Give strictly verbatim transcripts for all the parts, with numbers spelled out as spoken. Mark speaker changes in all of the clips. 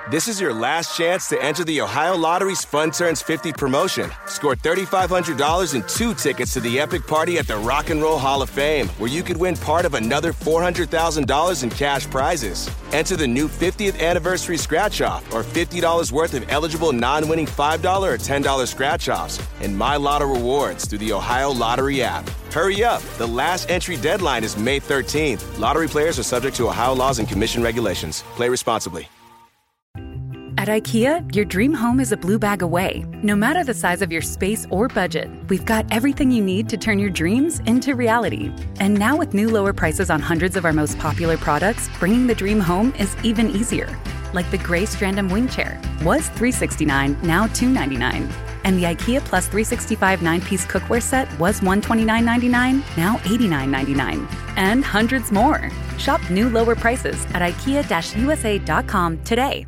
Speaker 1: This is your last chance to enter the Ohio Lottery's Fun Turns fifty promotion. Score three thousand five hundred dollars and two tickets to the epic party at the Rock and Roll Hall of Fame, where you could win part of another four hundred thousand dollars in cash prizes. Enter the new fiftieth anniversary scratch-off or fifty dollars worth of eligible non-winning five dollars or ten dollars scratch-offs and My Lotto rewards through the Ohio Lottery app. Hurry up. The last entry deadline is May thirteenth. Lottery players are subject to Ohio laws and commission regulations. Play responsibly.
Speaker 2: At IKEA, your dream home is a blue bag away. No matter the size of your space or budget, we've got everything you need to turn your dreams into reality. And now with new lower prices on hundreds of our most popular products, bringing the dream home is even easier. Like the gray Strandom wing chair. Was three hundred sixty-nine dollars, now two hundred ninety-nine dollars. And the IKEA Plus three sixty-five nine-piece cookware set was one hundred twenty-nine ninety-nine, now eighty-nine ninety-nine. And hundreds more. Shop new lower prices at ikea u s a dot com today.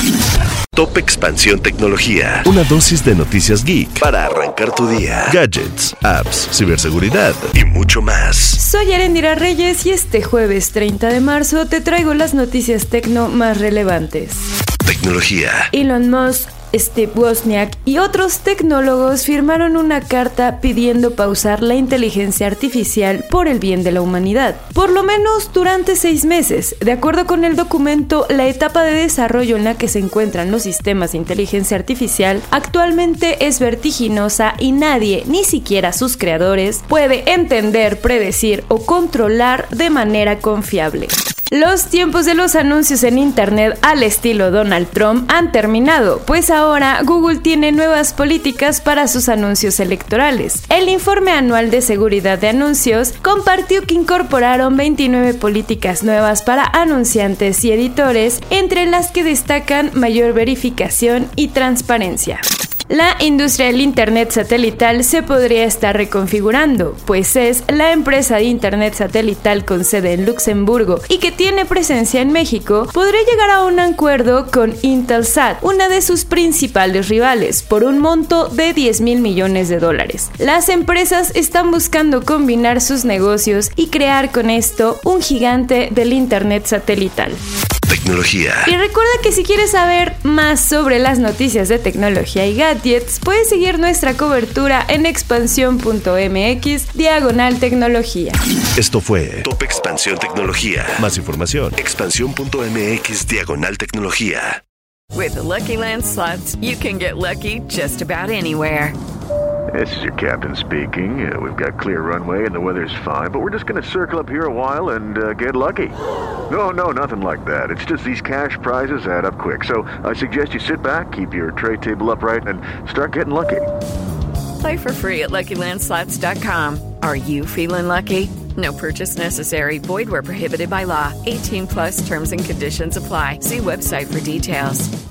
Speaker 3: Top Expansión Tecnología. Una dosis de noticias geek para arrancar tu día. Gadgets, apps, ciberseguridad y mucho más.
Speaker 4: Soy Erendira Reyes y este jueves treinta de marzo te traigo las noticias tecno más relevantes.
Speaker 3: Tecnología.
Speaker 4: Elon Musk, Steve Wozniak y otros tecnólogos firmaron una carta pidiendo pausar la inteligencia artificial por el bien de la humanidad, por lo menos durante seis meses. De acuerdo con el documento, la etapa de desarrollo en la que se encuentran los sistemas de inteligencia artificial actualmente es vertiginosa y nadie, ni siquiera sus creadores, puede entender, predecir o controlar de manera confiable. Los tiempos de los anuncios en internet al estilo Donald Trump han terminado, pues ahora Google tiene nuevas políticas para sus anuncios electorales. El informe anual de seguridad de anuncios compartió que incorporaron veintinueve políticas nuevas para anunciantes y editores, entre las que destacan mayor verificación y transparencia. La industria del Internet satelital se podría estar reconfigurando, pues es la empresa de Internet satelital con sede en Luxemburgo y que tiene presencia en México, podría llegar a un acuerdo con Intelsat, una de sus principales rivales, por un monto de diez mil millones de dólares. Las empresas están buscando combinar sus negocios y crear con esto un gigante del Internet satelital.
Speaker 3: Tecnología.
Speaker 4: Y recuerda que si quieres saber más sobre las noticias de tecnología y gadgets, puedes seguir nuestra cobertura en expansión punto m x diagonal tecnología.
Speaker 3: Esto fue Top Expansión Tecnología. Más información, expansión punto m x diagonal tecnología.
Speaker 5: With the Lucky Land Slots, you can get lucky just about anywhere.
Speaker 6: This is your captain speaking. Uh, we've got clear runway and the weather's fine, but we're just going to circle up here a while and uh, get lucky. No, no, nothing like that. It's just these cash prizes add up quick. So I suggest you sit back, keep your tray table upright, and start getting lucky.
Speaker 5: Play for free at lucky land slots dot com. Are you feeling lucky? No purchase necessary. Void where prohibited by law. eighteen plus terms and conditions apply. See website for details.